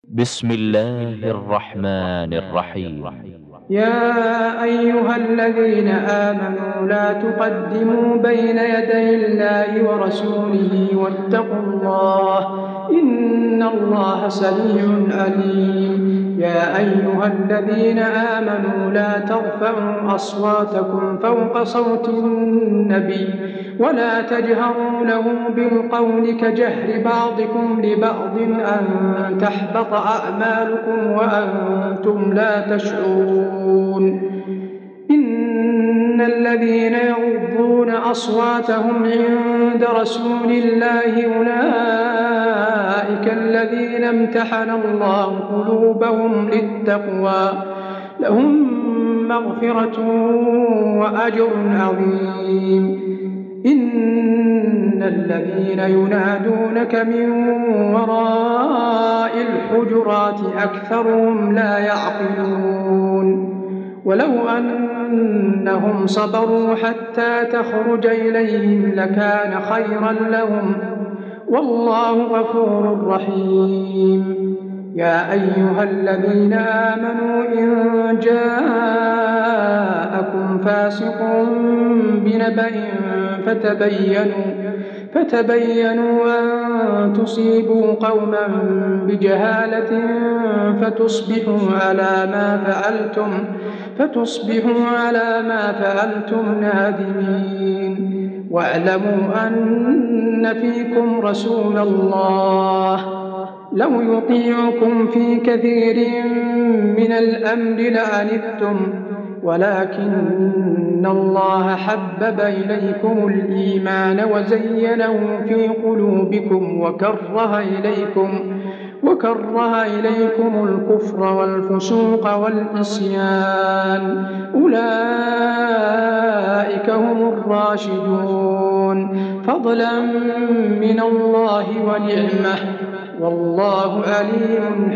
بسم الله الرحمن الرحيم. يا أيها الذين آمنوا لا تقدموا بين يدي الله ورسوله واتقوا الله إن الله سميع عليم. يا أيها الذين آمنوا لا ترفعوا أصواتكم فوق صوت النبي ولا تجهروا له بالقول كجهر بعضكم لبعض أن تحبط أعمالكم وأنتم لا تشعرون. إن الذين يغضون أصواتهم عند رسول الله أولئك الذين امتحن الله قلوبهم للتقوى لهم مغفرة وأجر عظيم. إن الذين ينادونك من وراء الحجرات أكثرهم لا يعقلون. ولو أنهم صبروا حتى تخرج إليهم لكان خيرا لهم والله غفور رحيم. يا أيها الذين آمنوا إن جاءكم فاسق بنبأ فتبينوا أن تصيبوا قوما بجهالة فتصبحوا على ما فعلتم نادمين. واعلموا أن فيكم رسول الله لو يطيعكم في كثير من الأمر لعنتم ولكن الله حبب إليكم الإيمان وزينه في قلوبكم وكره إليكم الكفر والفسوق والعصيان أولئك هم الراشدون فضلا من الله ونعمة والله عليم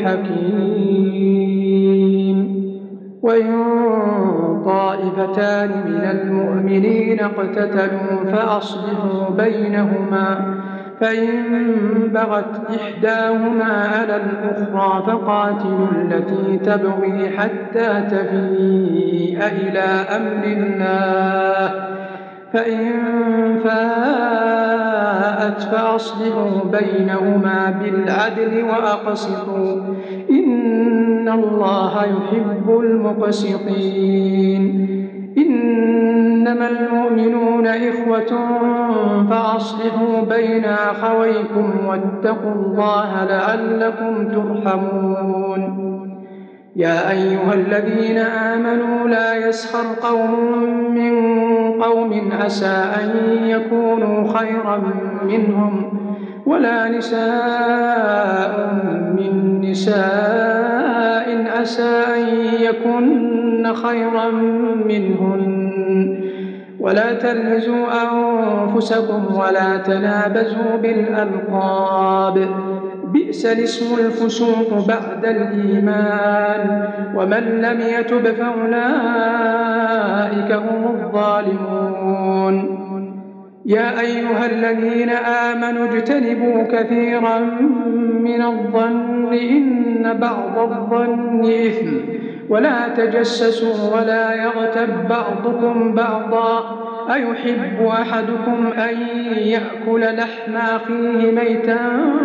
حكيم. وإن طائفتان من المؤمنين اقتتلوا فأصلحوا بينهما فإن بغت إحداهما على الأخرى فقاتلوا التي تبغي حتى تفيء إلى أمر الله فإن فاءت فأصلحوا بينهما بالعدل وأقسطوا إن الله يحب المقسطين. إنما المؤمنون إخوة فأصلحوا بين أخويكم واتقوا الله لعلكم ترحمون. يا أيها الذين آمنوا لا يسخر قوم من قوم عسى أن يكونوا خيرا منهم ولا نساء من نساء عسى أن يكن خيرا منهن ولا تلمزوا أنفسكم ولا تنابزوا بالألقاب بئس الاسم الفسوق بعد الإيمان ومن لم يتب فأولئك هم الظالمون. يا أيها الذين آمنوا اجتنبوا كثيرا من الظن إن بعض الظن إثم ولا تجسسوا ولا يغتب بعضكم بعضا أيحب أحدكم أن يأكل لحم أخيه ميتا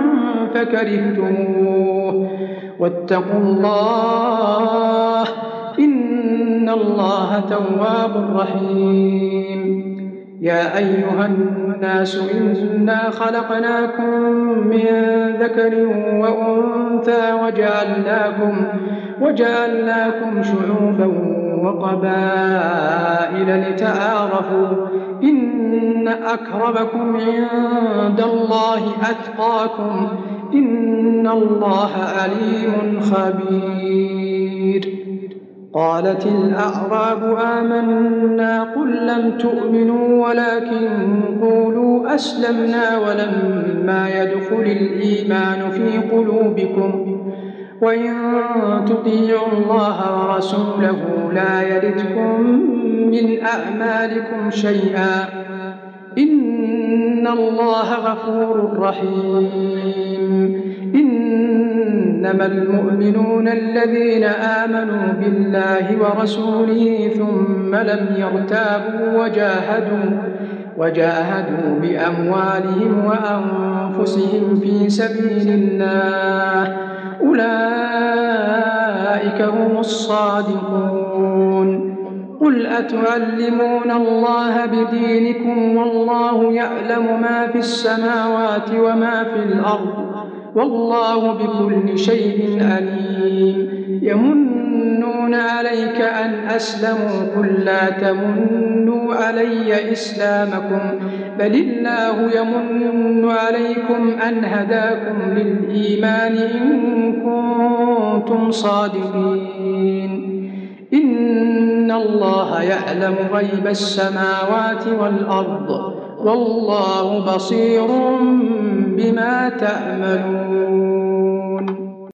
فكرهتموه واتقوا الله إن الله تواب رحيم. يا أيها الناس إنا خلقناكم من ذكر وأنثى وجعلناكم شعوبا وقبائل لتعارفوا إن أكرمكم عند الله أتقاكم إن الله عليم خبير. قالت الأعراب آمنا قل لم تؤمنوا ولكن قولوا أسلمنا ولما يدخل الإيمان في قلوبكم وإن تطيعوا الله ورسوله لا يلدكم من أعمالكم شيئا إن الله غفور رحيم. إن إنما المؤمنون الذين آمنوا بالله ورسوله ثم لم يرتابوا وجاهدوا بأموالهم وأنفسهم في سبيل الله، أولئك هم الصادقون. قل أتعلمون الله بدينكم والله يعلم ما في السماوات وما في الأرض والله بكل شيء عليم. يمنون عليك أن أسلموا، قل لا تمنوا علي إسلامكم بل الله يمن عليكم أن هداكم للإيمان إن كنتم صادقين. إن الله يعلم غيب السماوات والأرض والله بصير بما تعملون.